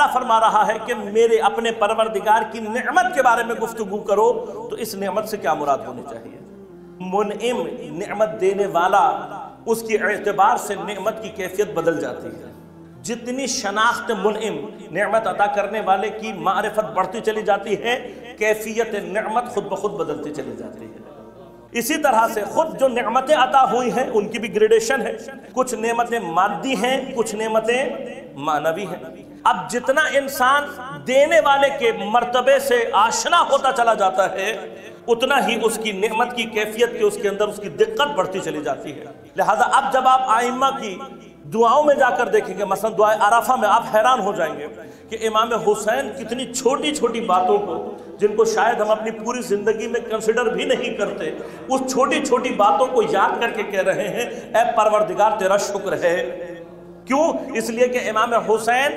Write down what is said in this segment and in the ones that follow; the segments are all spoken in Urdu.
تعالیٰ فرما رہا ہے کہ میرے اپنے پروردگار کی نعمت کے بارے میں گفتگو کرو، تو اس نعمت سے کیا مراد ہونی چاہیے؟ منعم، نعمت دینے والا، اس کے اعتبار سے نعمت کی کیفیت بدل جاتی ہے۔ جتنی شناخت منعم، نعمت عطا کرنے والے کی معرفت بڑھتی چلی جاتی ہے، کیفیت نعمت خود بخود بدلتی چلی جاتی ہے۔ اسی طرح سے خود جو نعمتیں عطا ہوئی ہیں ان کی بھی گریڈیشن ہے، کچھ نعمتیں مادی ہیں، کچھ نعمتیں معنوی ہیں۔ اب جتنا انسان دینے والے کے مرتبے سے آشنا ہوتا چلا جاتا ہے، اتنا ہی اس کی نعمت کی کیفیت کے اس کے اندر اس کی دقت بڑھتی چلی جاتی ہے۔ لہذا اب جب آپ آئمہ کی دعاؤں میں جا کر دیکھیں گے، مثلا دعائے عرفہ میں، آپ حیران ہو جائیں گے کہ امام حسین کتنی چھوٹی چھوٹی باتوں کو، جن کو شاید ہم اپنی پوری زندگی میں کنسیڈر بھی نہیں کرتے، اس چھوٹی چھوٹی باتوں کو یاد کر کے کہہ رہے ہیں اے پروردگار تیرا شکر ہے۔ کیوں؟ اس لیے کہ امام حسین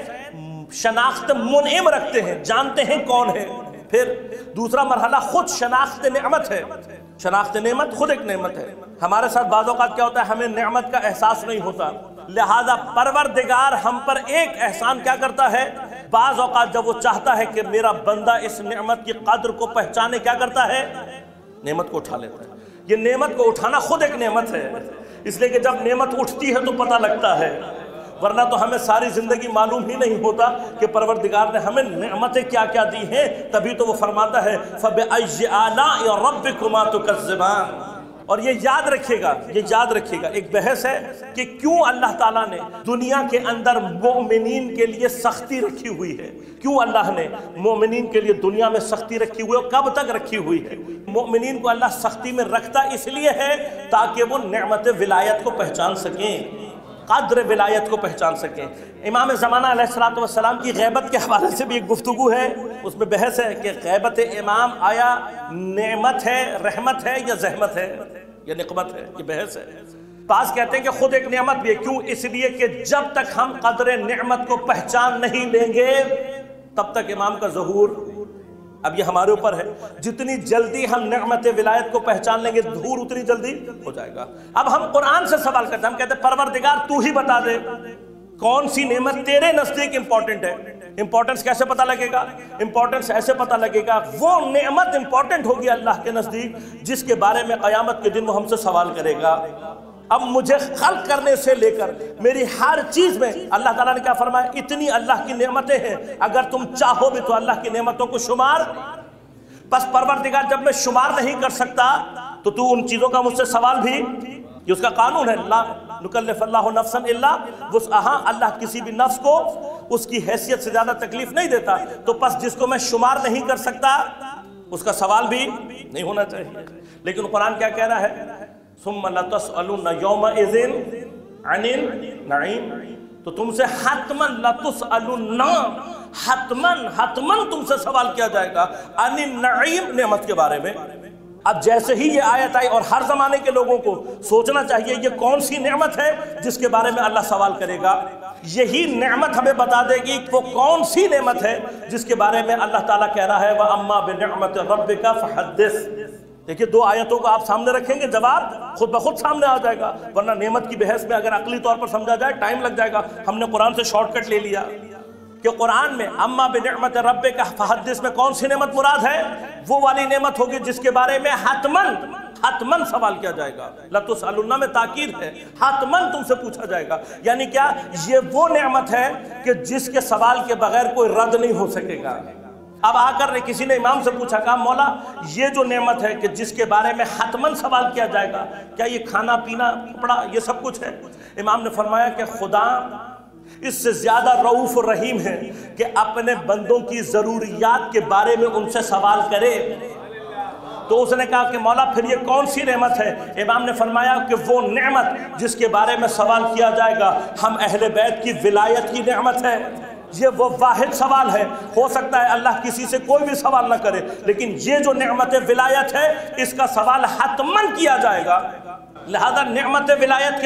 شناخت منعم رکھتے ہیں، جانتے ہیں کون ہے۔ پھر دوسرا مرحلہ خود شناخت نعمت ہے۔ شناخت نعمت خود ایک نعمت ہے۔ ہمارے ساتھ بعض اوقات کیا ہوتا ہے، ہمیں نعمت کا احساس نہیں ہوتا، لہذا پروردگار ہم پر ایک احسان کیا کرتا ہے، بعض اوقات جب وہ چاہتا ہے کہ میرا بندہ اس نعمت کی قدر کو پہچانے، کیا کرتا ہے، نعمت کو اٹھا لیتا ہے۔ یہ نعمت کو اٹھانا خود ایک نعمت ہے، اس لیے کہ جب نعمت اٹھتی ہے تو پتہ لگتا ہے، ورنہ تو ہمیں ساری زندگی معلوم ہی نہیں ہوتا کہ پروردگار نے ہمیں نعمتیں کیا کیا دی ہیں۔ تبھی تو وہ فرماتا ہے فَبِأَيِّ آلَاءِ رَبِّكُمَا تُكَذِّبَانِ۔ اور یہ یاد رکھیے گا، ایک بحث ہے کہ کیوں اللہ تعالیٰ نے دنیا کے اندر مومنین کے لیے سختی رکھی ہوئی ہے، کیوں اللہ نے مومنین کے لیے دنیا میں سختی رکھی ہوئی ہے، کب تک رکھی ہوئی ہے۔ مومنین کو اللہ سختی میں رکھتا اس لیے ہے تاکہ وہ نعمت ولایت کو پہچان سکیں، قدر ولایت کو پہچان سکیں۔ امام زمانہ علیہ السلام کی غیبت کے حوالے سے بھی ایک گفتگو ہے، اس میں بحث ہے کہ غیبت امام آیا نعمت ہے، رحمت ہے یا زحمت ہے یا نقمت ہے، یہ بحث ہے۔ بعض کہتے ہیں کہ خود ایک نعمت بھی ہے، کیوں؟ اس لیے کہ جب تک ہم قدر نعمت کو پہچان نہیں لیں گے تب تک امام کا ظہور، اب یہ ہمارے اوپر ہے، جتنی جلدی ہم نعمت ولایت کو پہچان لیں گے ظہور اتنی جلدی ہو جائے گا۔ اب ہم قرآن سے سوال کرتے ہیں، ہم کہتے ہیں پروردگار تو ہی بتا دے کون سی نعمت تیرے نزدیک امپورٹنٹ ہے۔ امپورٹنس کیسے پتہ لگے گا؟ امپورٹنس ایسے پتہ لگے گا، وہ نعمت امپورٹنٹ ہوگی اللہ کے نزدیک جس کے بارے میں قیامت کے دن وہ ہم سے سوال کرے گا۔ اب مجھے خلق کرنے سے لے کر میری ہر چیز میں اللہ تعالیٰ نے کیا فرمایا، اتنی اللہ کی نعمتیں ہیں، اگر تم چاہو بھی تو اللہ کی نعمتوں کو شمار، بس پروردگار جب میں شمار نہیں کر سکتا تو ان چیزوں کا مجھ سے سوال بھی، یہ اس کا قانون ہے، لا نکلف اللہ نفسا الا وسعہا، اللہ کسی بھی نفس کو اس کی حیثیت سے زیادہ تکلیف نہیں دیتا، تو پس جس کو میں شمار نہیں کر سکتا اس کا سوال بھی نہیں ہونا چاہیے۔ لیکن قرآن کیا کہہ رہا ہے، ثم لتسألن یومئذ عن النعیم، تو تم سے حتماً لتسألن، حتماً تم سے سوال کیا جائے گا عن النعیم، نعمت کے بارے میں۔ اب جیسے ہی یہ آیت آئی اور ہر زمانے کے لوگوں کو سوچنا چاہیے یہ کون سی نعمت ہے جس کے بارے میں اللہ سوال کرے گا، یہی نعمت ہمیں بتا دے گی وہ کون سی نعمت ہے جس کے بارے میں اللہ تعالیٰ کہہ رہا ہے وَأَمَّا بِنِعْمَةِ رَبِّكَ فَحَدِّثْ۔ دیکھیے دو آیتوں کو آپ سامنے رکھیں گے، جواب خود بخود سامنے آ جائے گا، ورنہ نعمت کی بحث میں اگر عقلی طور پر سمجھا جائے ٹائم لگ جائے گا۔ ہم نے قرآن سے شارٹ کٹ لے لیا کہ قرآن میں اما بنعمت ربک فحدث میں کون سی نعمت مراد ہے، وہ والی نعمت ہوگی جس کے بارے میں حتماً سوال کیا جائے گا۔ لتسألن میں تاکید ہے، حتماً تم سے پوچھا جائے گا، یعنی کیا، یہ وہ نعمت ہے کہ جس کے سوال کے بغیر کوئی رد نہیں ہو سکے گا۔ اب آ کر کسی نے امام سے پوچھا، کہا مولا یہ جو نعمت ہے کہ جس کے بارے میں حتماً سوال کیا جائے گا، کیا یہ کھانا پینا کپڑا یہ سب کچھ ہے؟ امام نے فرمایا کہ خدا اس سے زیادہ رؤوف الرحیم ہے کہ اپنے بندوں کی ضروریات کے بارے میں ان سے سوال کرے۔ تو اس نے کہا کہ مولا پھر یہ کون سی نعمت ہے؟ امام نے فرمایا کہ وہ نعمت جس کے بارے میں سوال کیا جائے گا ہم اہل بیت کی ولایت کی نعمت ہے۔ یہ وہ واحد سوال ہے، ہو سکتا ہے اللہ کسی سے کوئی بھی سوال نہ کرے، لیکن یہ جو نعمت ولایت ہے اس کا سوال حتماً کیا جائے گا۔ لہذا نعمت ولایت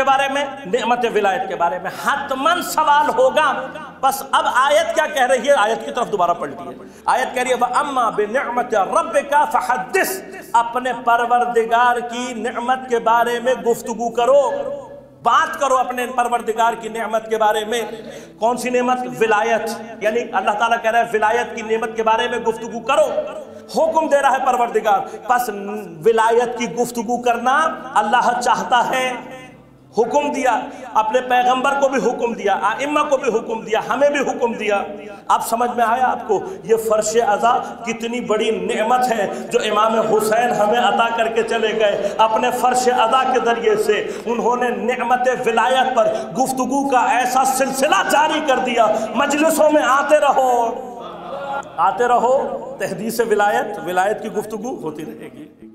کے بارے میں حتماً سوال ہوگا۔ بس اب آیت کیا کہہ رہی ہے، آیت کی طرف دوبارہ پلٹیے۔ آیت کہہ رہی ہے وَأَمَّا بِنِعْمَةِ رَبِّكَ فَحَدِّثْ، اپنے پروردگار کی نعمت کے بارے میں گفتگو کرو۔ بات کرو اپنے پروردگار کی نعمت کے بارے میں. کون سی نعمت؟ ولایت. یعنی اللہ تعالیٰ کہہ رہا ہے ولایت کی نعمت کے بارے میں گفتگو کرو. حکم دے رہا ہے پروردگار. پس ولایت کی گفتگو کرنا اللہ چاہتا ہے. حکم دیا, اپنے پیغمبر کو بھی حکم دیا, ائمہ کو بھی حکم دیا, ہمیں بھی حکم دیا. اب سمجھ میں آیا آپ کو یہ فرش عزا کتنی بڑی نعمت ہے جو امام حسین ہمیں عطا کر کے چلے گئے. اپنے فرش عزا کے ذریعے سے انہوں نے نعمت ولایت پر گفتگو کا ایسا سلسلہ جاری کر دیا. مجلسوں میں آتے رہو, تحدیث ولایت کی گفتگو ہوتی رہے گی.